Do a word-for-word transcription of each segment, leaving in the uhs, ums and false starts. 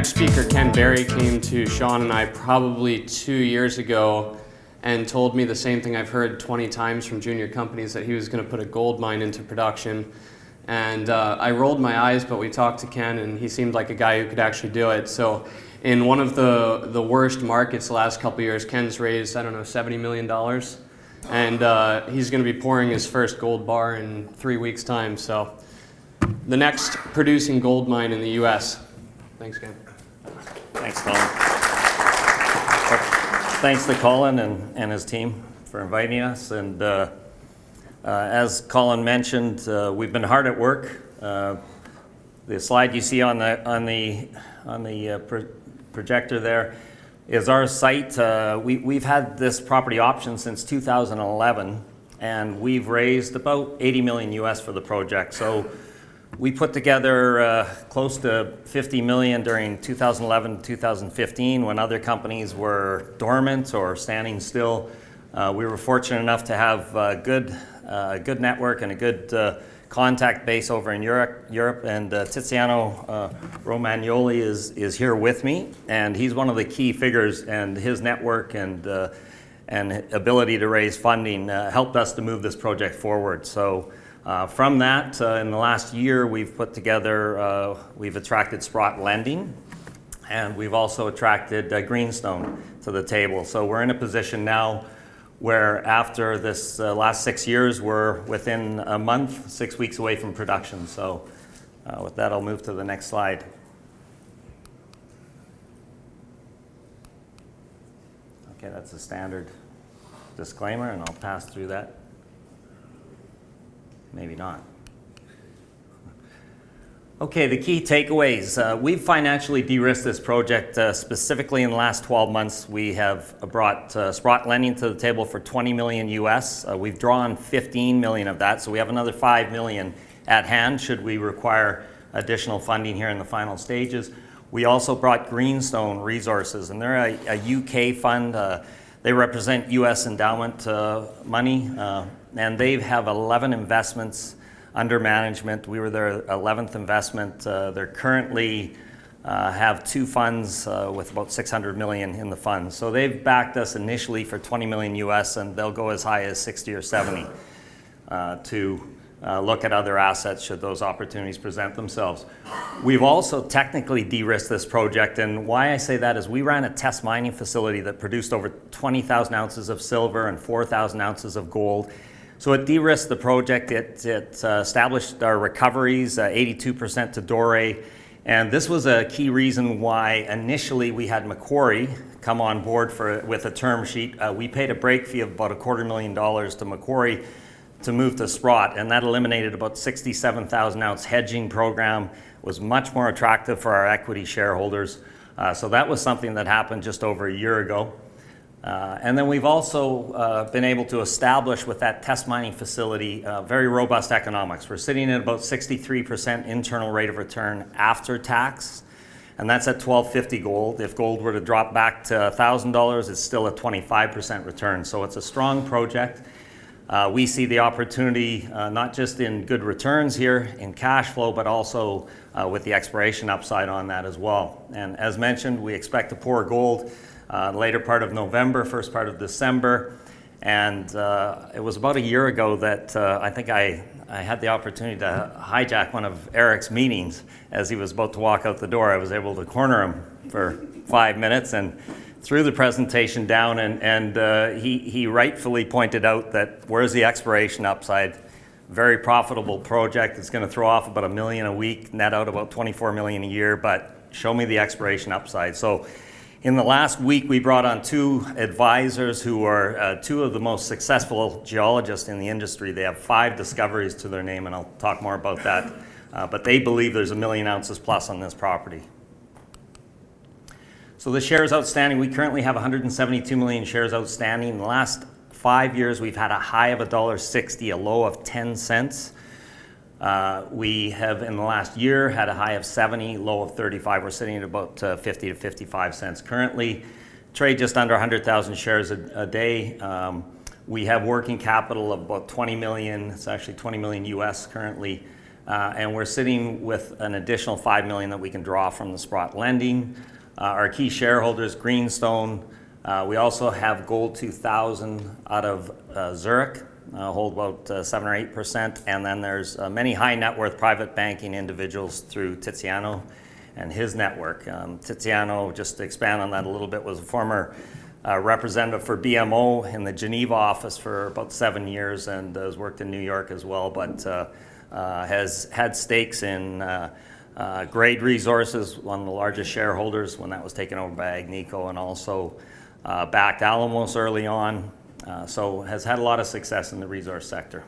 next speaker, Ken Berry, came to Sean and I probably two years ago and told me the same thing I've heard twenty times from junior companies, that he was going to put a gold mine into production. And uh, I rolled my eyes, but we talked to Ken, and he seemed like a guy who could actually do it. So in one of the, the worst markets the last couple of years, Ken's raised, I don't know, seventy million dollars. And uh, he's going to be pouring his first gold bar in three weeks' time. So the next producing gold mine in the U S. Thanks, Ken. Thanks, Colin. Thanks to Colin and, and his team for inviting us. And uh, uh, as Colin mentioned, uh, we've been hard at work. Uh, the slide you see on the on the on the uh, pro- projector there is our site. Uh, we we've had this property option since two thousand eleven, and we've raised about eighty million U S for the project. So we put together uh, close to fifty million during two thousand eleven to two thousand fifteen when other companies were dormant or standing still. Uh, we were fortunate enough to have a good, uh, good network and a good uh, contact base over in Europe. Europe and uh, Tiziano uh, Romagnoli is, is here with me, and he's one of the key figures, and his network and, uh, and ability to raise funding uh, helped us to move this project forward. So. Uh, from that, uh, in the last year, we've put together, uh, we've attracted Sprott Lending, and we've also attracted uh, Greenstone to the table. So we're in a position now where after this uh, last six years, we're within a month, six weeks away from production. So uh, with that, I'll move to the next slide. Okay, that's a standard disclaimer, and I'll pass through that. Maybe not. Okay, the key takeaways. Uh, we've financially de-risked this project. Uh, specifically in the last twelve months, we have brought uh, Sprott Lending to the table for twenty million U S. Uh, we've drawn fifteen million of that, so we have another five million at hand should we require additional funding here in the final stages. We also brought Greenstone Resources, and they're a, a U K fund. Uh, they represent U S endowment uh, money. Uh, And they have eleven investments under management. We were their eleventh investment. Uh, they're currently uh, have two funds uh, with about six hundred million in the funds. So they've backed us initially for twenty million U S, and they'll go as high as sixty or seventy uh, to uh, look at other assets should those opportunities present themselves. We've also technically de-risked this project, and why I say that is we ran a test mining facility that produced over twenty thousand ounces of silver and four thousand ounces of gold. So it de-risked the project. It, it uh, established our recoveries, uh, eighty-two percent to Doré. And this was a key reason why initially we had Macquarie come on board for with a term sheet. Uh, we paid a break fee of about a quarter million dollars to Macquarie to move to Sprott, and that eliminated about sixty-seven thousand ounce hedging program. It was much more attractive for our equity shareholders. Uh, so that was something that happened just over a year ago. Uh, and then we've also uh, been able to establish with that test mining facility uh, very robust economics. We're sitting at about sixty-three percent internal rate of return after tax, and that's at twelve fifty gold. If gold were to drop back to one thousand dollars, it's still a twenty-five percent return. So it's a strong project. Uh, we see the opportunity uh, not just in good returns here in cash flow, but also uh, with the exploration upside on that as well. And as mentioned, we expect to pour gold Uh, later part of November, first part of December, and uh, it was about a year ago that uh, I think I, I had the opportunity to hijack one of Eric's meetings as he was about to walk out the door. I was able to corner him for five minutes and threw the presentation down, and, and uh, he, he rightfully pointed out that where's the exploration upside? Very profitable project. It's going to throw off about a million a week, net out about twenty-four million a year, but show me the exploration upside. So in the last week, we brought on two advisors who are uh, two of the most successful geologists in the industry. They have five discoveries to their name, and I'll talk more about that. Uh, but they believe there's a million ounces plus on this property. So the shares outstanding, we currently have one hundred seventy-two million shares outstanding. In the last five years, we've had a high of one dollar sixty, a low of ten cents. Uh, we have, in the last year, had a high of seventy, low of thirty-five. We're sitting at about uh, fifty to fifty-five cents currently. Trade just under one hundred thousand shares a, a day. Um, we have working capital of about twenty million. It's actually twenty million U S currently. Uh, uh, and we're sitting with an additional five million dollars that we can draw from the Sprott lending. Uh, our key shareholders, Greenstone. Uh, we also have Gold two thousand out of uh, Zurich, uh, hold about uh, seven or eight percent, and then there's uh, many high net worth private banking individuals through Tiziano and his network. Um, Tiziano, just to expand on that a little bit, was a former uh, representative for B M O in the Geneva office for about seven years and has worked in New York as well, but uh, uh, has had stakes in uh, uh, Grade Resources, one of the largest shareholders when that was taken over by Agnico, and also uh, backed Alamos early on, uh, so has had a lot of success in the resource sector.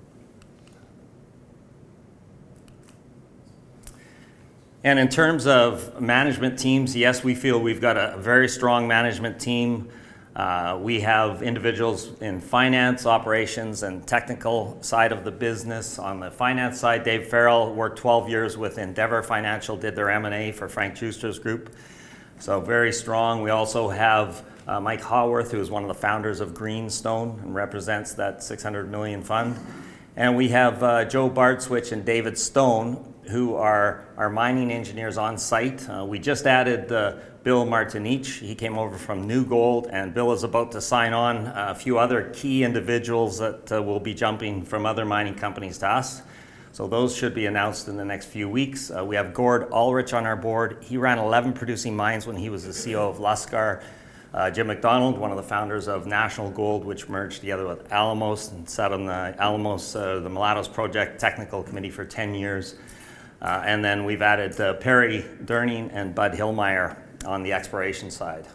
And in terms of management teams, yes, we feel we've got a very strong management team. Uh, we have individuals in finance, operations, and technical side of the business. On the finance side, Dave Farrell worked twelve years with Endeavor Financial, did their M and A for Frank Schuster's group. So very strong. We also have uh, Mike Haworth, who is one of the founders of Greenstone and represents that six hundred million fund. And we have uh, Joe Bardswich and David Stone, who are our mining engineers on site. Uh, we just added uh, Bill Martinich. He came over from New Gold, and Bill is about to sign on a few other key individuals that uh, will be jumping from other mining companies to us. So those should be announced in the next few weeks. Uh, we have Gord Ulrich on our board. He ran eleven producing mines when he was the C E O of Luscar. Uh, Jim McDonald, one of the founders of National Gold, which merged together with Alamos and sat on the Alamos, uh, the Mulatos Project Technical Committee for ten years. Uh, and then we've added uh, Perry Durning and Bud Hillmeyer on the exploration side.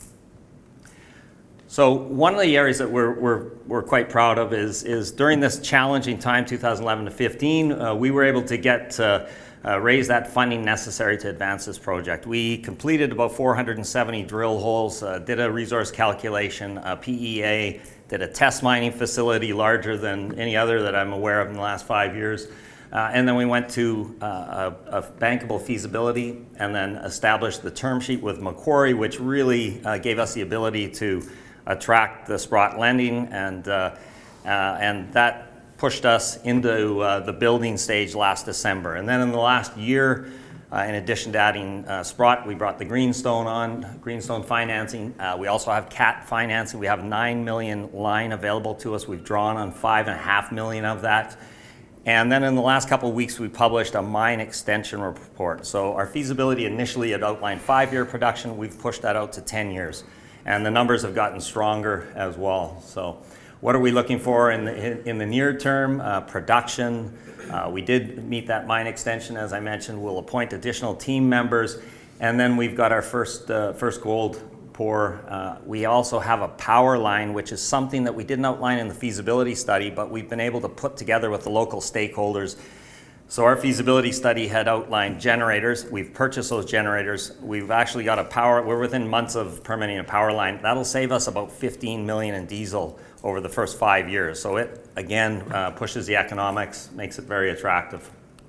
So one of the areas that we're, we're, we're quite proud of is, is during this challenging time, two thousand eleven to fifteen, uh, we were able to get uh, uh, raise that funding necessary to advance this project. We completed about four hundred seventy drill holes, uh, did a resource calculation, a P E A, did a test mining facility larger than any other that I'm aware of in the last five years. Uh, and then we went to uh, a, a bankable feasibility and then established the term sheet with Macquarie, which really uh, gave us the ability to attract the Sprott lending, and, uh, uh, and that pushed us into uh, the building stage last December. And then in the last year, uh, in addition to adding uh, Sprott, we brought the Greenstone on, Greenstone financing. Uh, we also have C A T financing. We have nine million line available to us. We've drawn on five and a half million of that. And then in the last couple of weeks, we published a mine extension report. So our feasibility initially had outlined five-year production. We've pushed that out to ten years. And the numbers have gotten stronger as well. So what are we looking for in the, in the near term? Uh, production. Uh, we did meet that mine extension, as I mentioned. We'll appoint additional team members. And then we've got our first, uh, first gold pour. Uh, we also have a power line, which is something that we didn't outline in the feasibility study, but we've been able to put together with the local stakeholders. So our feasibility study had outlined generators. We've purchased those generators. We've actually got a power, we're within months of permitting a power line. That'll save us about fifteen million in diesel over the first five years. So it, again, uh, pushes the economics, makes it very attractive.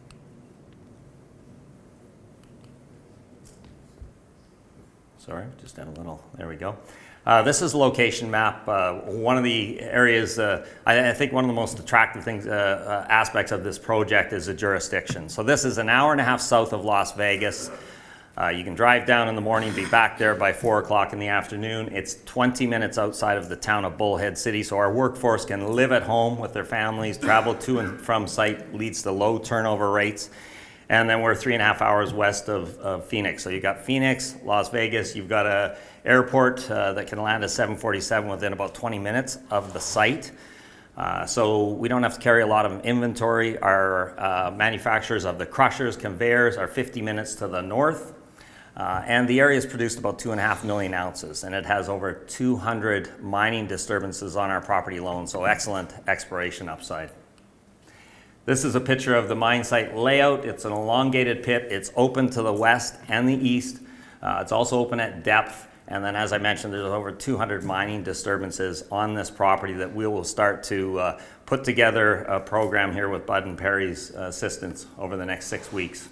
Sorry, just had a little, there we go. Uh, this is a location map. Uh, one of the areas, uh, I, I think one of the most attractive things, uh, uh, aspects of this project is the jurisdiction. So this is an hour and a half south of Las Vegas. Uh, you can drive down in the morning, be back there by four o'clock in the afternoon. It's twenty minutes outside of the town of Bullhead City, so our workforce can live at home with their families, travel to and from site, leads to low turnover rates. And then we're three and a half hours west of, of Phoenix. So you've got Phoenix, Las Vegas, you've got an airport uh, that can land a seven forty-seven within about twenty minutes of the site. Uh, so we don't have to carry a lot of inventory. Our uh, manufacturers of the crushers, conveyors are fifty minutes to the north. Uh, and the area has produced about two and a half million ounces, and it has over two hundred mining disturbances on our property alone, so excellent exploration upside. This is a picture of the mine site layout. It's an elongated pit. It's open to the west and the east. Uh, it's also open at depth. And then, as I mentioned, there's over two hundred mining disturbances on this property that we will start to uh, put together a program here with Bud and Perry's uh, assistance over the next six weeks.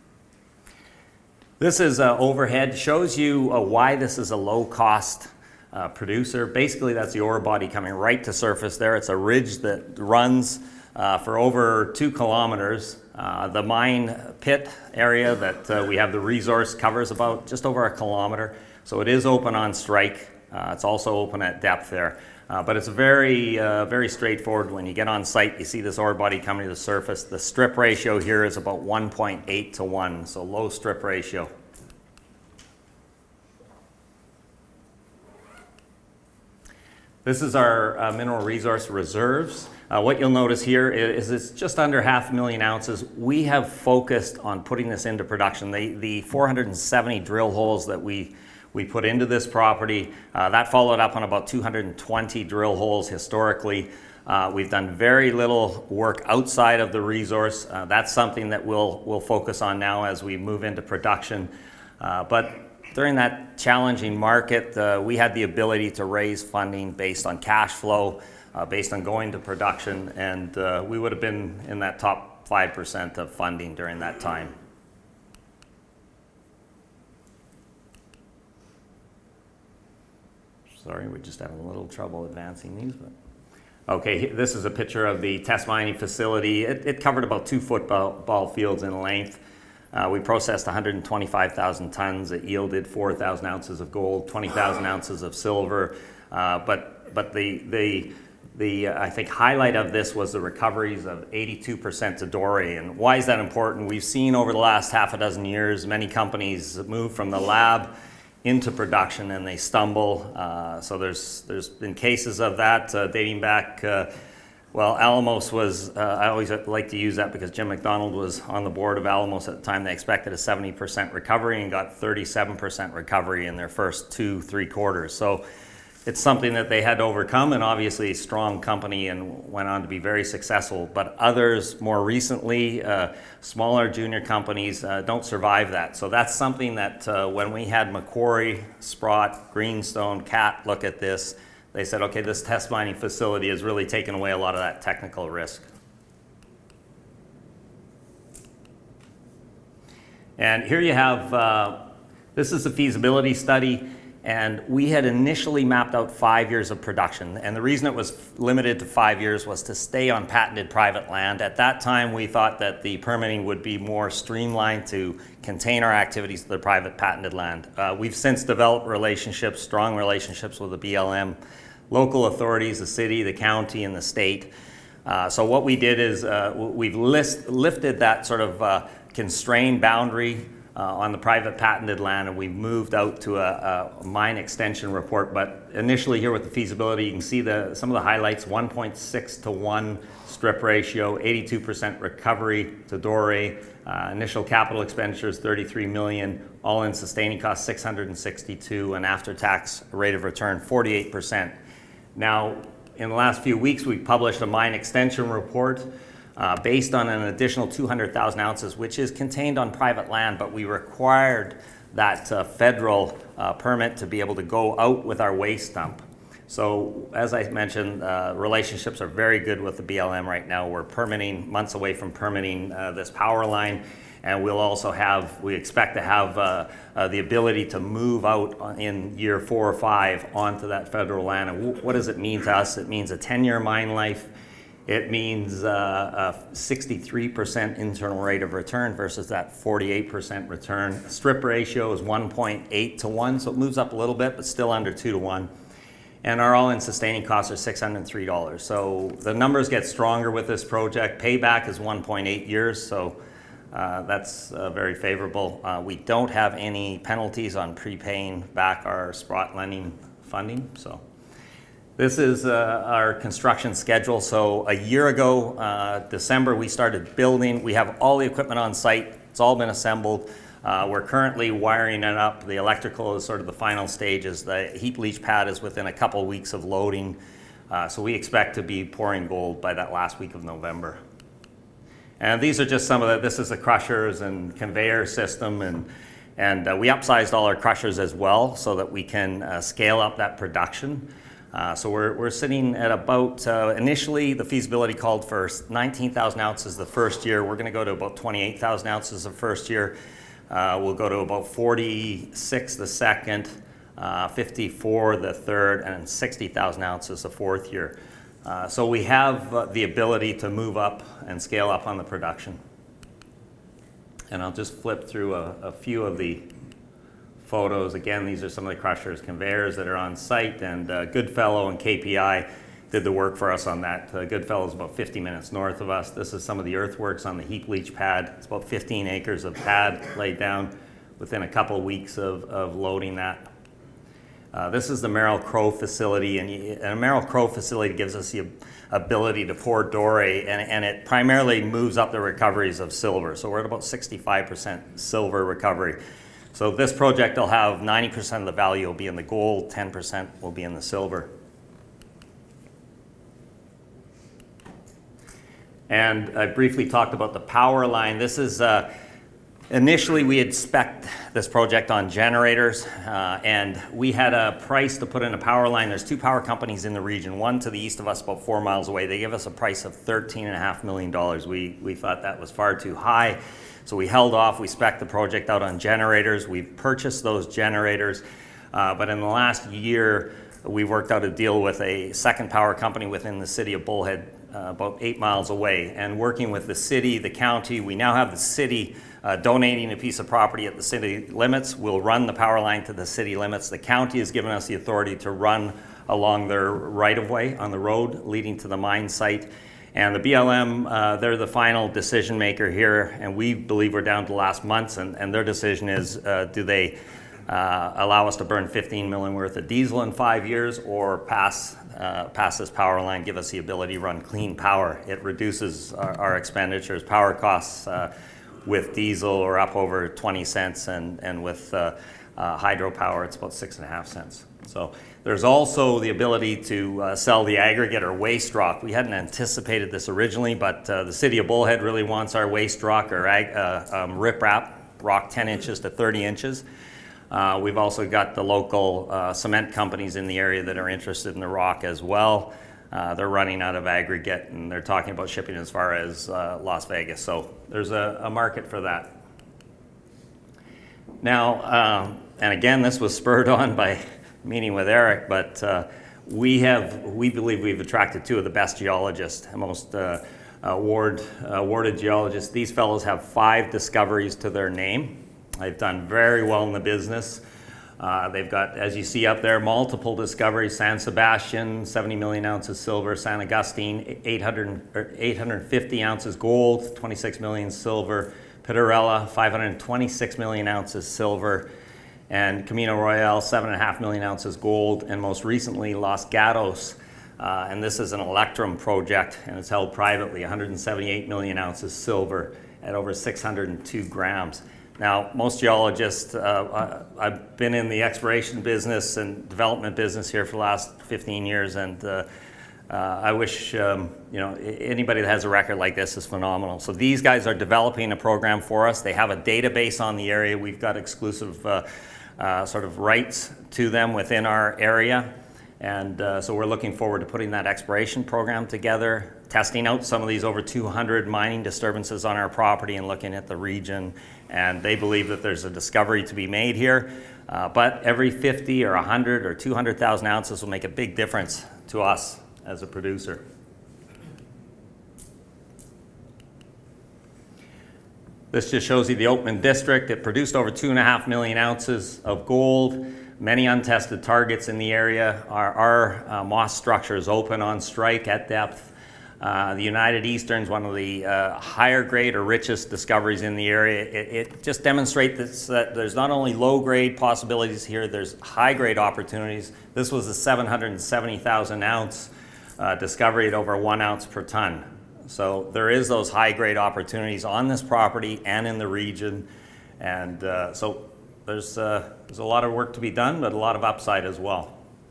This is uh, overhead. Shows you uh, why this is a low-cost uh, producer. Basically, that's the ore body coming right to surface there. It's a ridge that runs uh, for over two kilometers. Uh, the mine pit area that uh, we have the resource covers about just over a kilometer. So it is open on strike. Uh, it's also open at depth there. Uh, but it's very, uh, very straightforward. When you get on site, you see this ore body coming to the surface. The strip ratio here is about one point eight to one, so low strip ratio. This is our uh, mineral resource reserves. Uh, what you'll notice here is it's just under half a million ounces. We have focused on putting this into production. The, the four hundred seventy drill holes that we We put into this property, uh, that followed up on about two hundred twenty drill holes historically. Uh, we've done very little work outside of the resource. Uh, that's something that we'll, we'll focus on now as we move into production. Uh, but during that challenging market, uh, we had the ability to raise funding based on cash flow, uh, based on going to production, and uh, we would have been in that top five percent of funding during that time. Sorry, we're just having a little trouble advancing these. But okay, this is a picture of the test mining facility. It, it covered about two football fields in length. Uh, we processed one hundred twenty-five thousand tons. It yielded four thousand ounces of gold, twenty thousand ounces of silver. Uh, but but the the the uh, I think highlight of this was the recoveries of eighty-two percent to doré. And why is that important? We've seen over the last half a dozen years many companies move from the lab into production and they stumble. Uh, so there's there's been cases of that uh, dating back, uh, well, Alamos was, uh, I always like to use that because Jim McDonald was on the board of Alamos at the time. They expected a seventy percent recovery and got thirty-seven percent recovery in their first two, three quarters. So it's something that they had to overcome, and obviously a strong company and went on to be very successful. But others more recently, uh, smaller junior companies uh, don't survive that. So that's something that uh, when we had Macquarie, Sprott, Greenstone, Cat look at this, they said, okay, this test mining facility has really taken away a lot of that technical risk. And here you have, uh, this is a feasibility study. And we had initially mapped out five years of production. And the reason it was limited to five years was to stay on patented private land. At that time, we thought that the permitting would be more streamlined to contain our activities to the private patented land. Uh, we've since developed relationships, strong relationships with the B L M, local authorities, the city, the county, and the state. Uh, so what we did is uh, we've list, lifted that sort of uh, constrained boundary Uh, on the private patented land, and we've moved out to a, a mine extension report. But initially here with the feasibility, you can see the, some of the highlights: one point six to one strip ratio, eighty-two percent recovery to doré, uh, initial capital expenditures thirty-three million, all-in sustaining costs six hundred sixty-two, and after-tax rate of return forty-eight percent. Now, in the last few weeks, we published a mine extension report Uh, based on an additional two hundred thousand ounces, which is contained on private land, but we required that uh, federal uh, permit to be able to go out with our waste dump. So as I mentioned, uh, relationships are very good with the B L M right now. We're permitting, months away from permitting uh, this power line, and we'll also have, we expect to have uh, uh, the ability to move out in year four or five onto that federal land. And w- what does it mean to us? It means a ten-year mine life. It means uh, a sixty-three percent internal rate of return versus that forty-eight percent return. Strip ratio is one point eight to one, so it moves up a little bit, but still under two to one. And our all-in sustaining costs are six hundred three dollars. So the numbers get stronger with this project. Payback is one point eight years, so uh, that's uh, very favorable. Uh, we don't have any penalties on prepaying back our Sprott lending funding, so. This is uh, our construction schedule. So a year ago, uh, December, we started building. We have all the equipment on site. It's all been assembled. Uh, we're currently wiring it up. The electrical is sort of the final stages. The heap leach pad is within a couple of weeks of loading. Uh, so we expect to be pouring gold by that last week of November. And these are just some of the, this is the crushers and conveyor system. And, and uh, we upsized all our crushers as well so that we can uh, scale up that production. Uh, so we're, we're sitting at about, uh, initially the feasibility called for nineteen thousand ounces the first year. We're going to go to about twenty-eight thousand ounces the first year. Uh, we'll go to about forty-six the second, uh, fifty-four the third, and sixty thousand ounces the fourth year. Uh, so we have uh, the ability to move up and scale up on the production. And I'll just flip through a, a few of the photos. Again, these are some of the crushers, conveyors that are on site, and uh, Goodfellow and K P I did the work for us on that. Uh, Goodfellow is about fifty minutes north of us. This is some of the earthworks on the heap leach pad. It's about fifteen acres of pad laid down within a couple of weeks of, of loading that. Uh, this is the Merrill Crowe facility, and, and a Merrill Crowe facility gives us the ability to pour doré, and, and it primarily moves up the recoveries of silver. So we're at about sixty-five percent silver recovery. So this project will have ninety percent of the value will be in the gold, ten percent will be in the silver. And I briefly talked about the power line. This is, uh, initially we had spec'd this project on generators, uh, and we had a price to put in a power line. There's two power companies in the region, one to the east of us about four miles away. They gave us a price of thirteen point five million dollars. We, we thought that was far too high, so we held off. We spec'd the project out on generators. We purchased those generators, uh, but in the last year, we worked out a deal with a second power company within the city of Bullhead, Uh, about eight miles away, and working with the city, the county. We now have the city uh, donating a piece of property at the city limits. We'll run the power line to the city limits. The county has given us the authority to run along their right-of-way on the road leading to the mine site. And the B L M, uh, they're the final decision maker here, and we believe we're down to last months, and, and their decision is, uh, do they uh, allow us to burn fifteen million worth of diesel in five years or pass Uh, pass this power line, give us the ability to run clean power. It reduces our, our expenditures. Power costs uh, with diesel are up over twenty cents, and, and with uh, uh, hydropower it's about six and a half cents. So there's also the ability to uh, sell the aggregate or waste rock. We hadn't anticipated this originally, but uh, the city of Bullhead really wants our waste rock or ag, uh, um, riprap rock ten inches to thirty inches. Uh, we've also got the local uh, cement companies in the area that are interested in the rock as well. Uh, they're running out of aggregate, and they're talking about shipping as far as uh, Las Vegas. So there's a, a market for that. Now, uh, and again, this was spurred on by meeting with Eric, but uh, we have, we believe we've attracted two of the best geologists, most uh, award, awarded geologists. These fellows have five discoveries to their name. They've done very well in the business. Uh, they've got, as you see up there, multiple discoveries. San Sebastian, seventy million ounces silver. San Agustin, eight hundred, eight hundred fifty ounces gold, twenty-six million silver. Pitarrilla, five hundred twenty-six million ounces silver. And Camino Royale, seven point five million ounces gold. And most recently, Los Gatos. Uh, and this is an electrum project, and it's held privately, one hundred seventy-eight million ounces silver at over six hundred two grams. Now, most geologists, uh, I've been in the exploration business and development business here for the last fifteen years, and uh, uh, I wish, um, you know, anybody that has a record like this is phenomenal. So these guys are developing a program for us. They have a database on the area. We've got exclusive uh, uh, sort of rights to them within our area. And uh, so we're looking forward to putting that exploration program together, testing out some of these over two hundred mining disturbances on our property and looking at the region. And they believe that there's a discovery to be made here. Uh, but every fifty or one hundred or two hundred thousand ounces will make a big difference to us as a producer. This just shows you the Oatman District. It produced over two and a half million ounces of gold. Many untested targets in the area. Our, our uh, Moss structure is open on strike at depth. Uh, the United Eastern is one of the uh, higher grade or richest discoveries in the area. It, it just demonstrates this, that there's not only low grade possibilities here, there's high grade opportunities. This was a seven hundred seventy thousand ounce uh, discovery at over one ounce per ton. So there is those high grade opportunities on this property and in the region. And uh, so there's, uh, there's a lot of work to be done, but a lot of upside as well.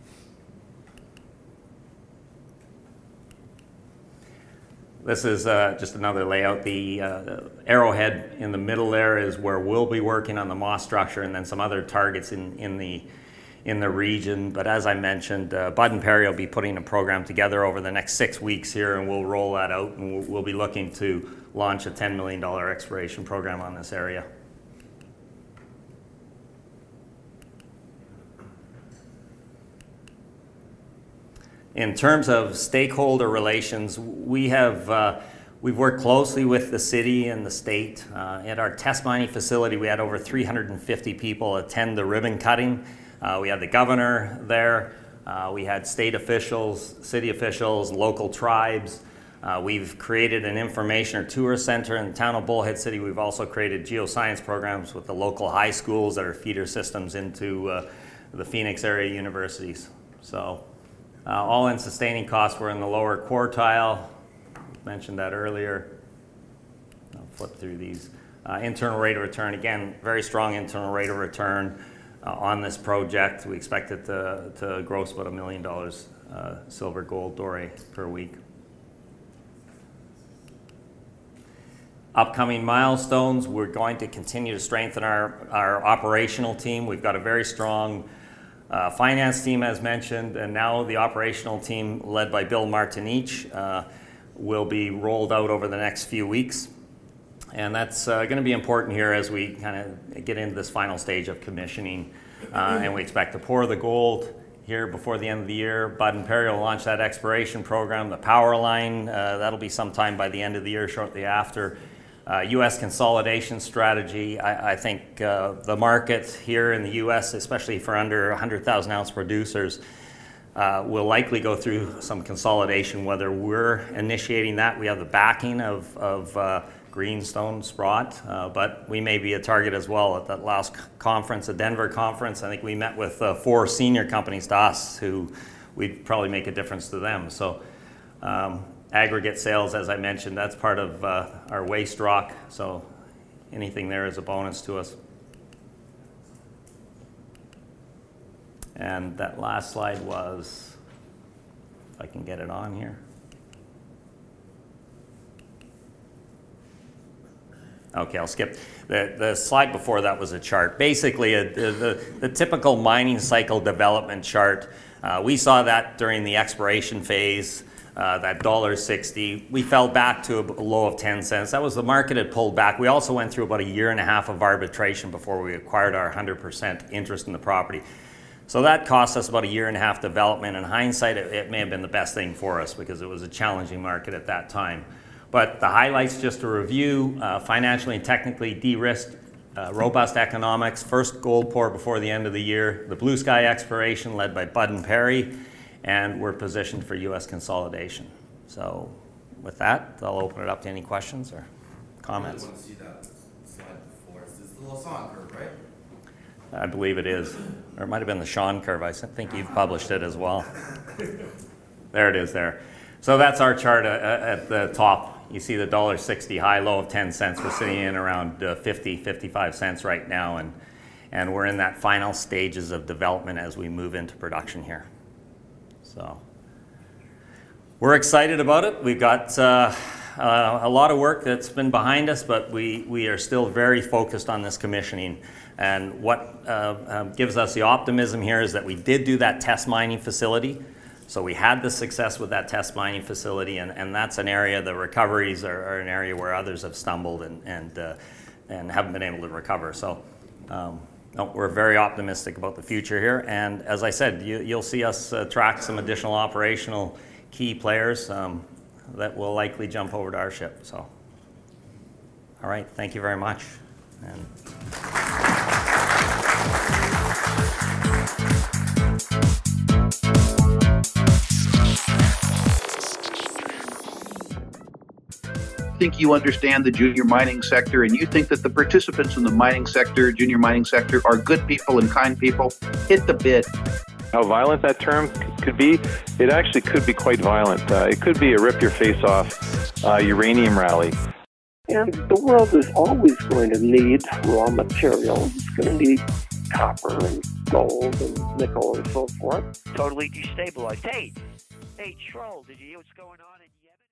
This is uh, just another layout. The uh, arrowhead in the middle there is where we'll be working on the Moss structure, and then some other targets in, in, the, in the region. But as I mentioned, uh, Bud and Perry will be putting a program together over the next six weeks here, and we'll roll that out, and we'll, we'll be looking to launch a ten million dollars exploration program on this area. In terms of stakeholder relations, we have uh, we've worked closely with the city and the state. Uh, at our test mining facility, we had over three hundred fifty people attend the ribbon cutting. Uh, we had the governor there. Uh, we had state officials, city officials, local tribes. Uh, we've created an information or tour center in the town of Bullhead City. We've also created geoscience programs with the local high schools that are feeder systems into uh, the Phoenix area universities. So uh, all-in sustaining costs were in the lower quartile. Mentioned that earlier. I'll flip through these. Uh, internal rate of return, again, very strong internal rate of return uh, on this project. We expect it to, to gross about a million dollars uh, silver, gold, doré per week. Upcoming milestones, we're going to continue to strengthen our, our operational team. We've got a very strong uh, finance team, as mentioned, and now the operational team led by Bill Martinich uh, will be rolled out over the next few weeks. And that's uh, going to be important here as we kind of get into this final stage of commissioning. Uh, and we expect to pour the gold here before the end of the year. Bud and Perry will launch that exploration program. The power line, uh, that'll be sometime by the end of the year, shortly after. Uh, U S consolidation strategy, I, I think uh, the market here in the U S, especially for under one hundred thousand ounce producers, uh, will likely go through some consolidation. Whether we're initiating that, we have the backing of, of uh, Greenstone, Sprott, uh, but we may be a target as well. At that last conference, the Denver conference, I think we met with uh, four senior companies to us who we'd probably make a difference to them. So. Um, Aggregate sales, as I mentioned, that's part of uh, our waste rock, so anything there is a bonus to us. And that last slide was, if I can get it on here. Okay, I'll skip. The, the slide before that was a chart. Basically, a, the, the, the typical mining cycle development chart. Uh, we saw that during the exploration phase. Uh, that one dollar sixty, we fell back to a low of ten cents. That was the market had pulled back. We also went through about a year and a half of arbitration before we acquired our one hundred percent interest in the property. So that cost us about a year and a half development. In hindsight, it, it may have been the best thing for us because it was a challenging market at that time. But the highlights, just to review, uh, financially and technically de-risked, uh, robust economics, first gold pour before the end of the year, the blue sky exploration led by Bud and Perry, and we're positioned for U S consolidation. So with that, I'll open it up to any questions or comments. I really want to see that slide before. It's the Lassonde curve, right? I believe it is. Or it might have been the Sean curve. I think you've published it as well. There it is there. So that's our chart at the top. You see the one dollar sixty high, low of ten cents. We're sitting in around uh, fifty, fifty-five cents right now, and, and we're in that final stages of development as we move into production here. So we're excited about it. We've got uh, uh, a lot of work that's been behind us, but we, we are still very focused on this commissioning. And what uh, um, gives us the optimism here is that we did do that test mining facility. So we had the success with that test mining facility, and, and that's an area, the recoveries are, are an area where others have stumbled and, and, uh, and haven't been able to recover. So. Um, No, we're very optimistic about the future here, and as I said, you, you'll see us attract some additional operational key players um, that will likely jump over to our ship. So, all right, thank you very much. And think you understand the junior mining sector and you think that the participants in the mining sector, junior mining sector, are good people and kind people, hit the bid. How violent that term could be, it actually could be quite violent. Uh, it could be a rip-your-face-off uh, uranium rally. And the world is always going to need raw materials. It's going to need copper and gold and nickel and so forth. Totally destabilized. Hey, hey, Troll, did you hear what's going on in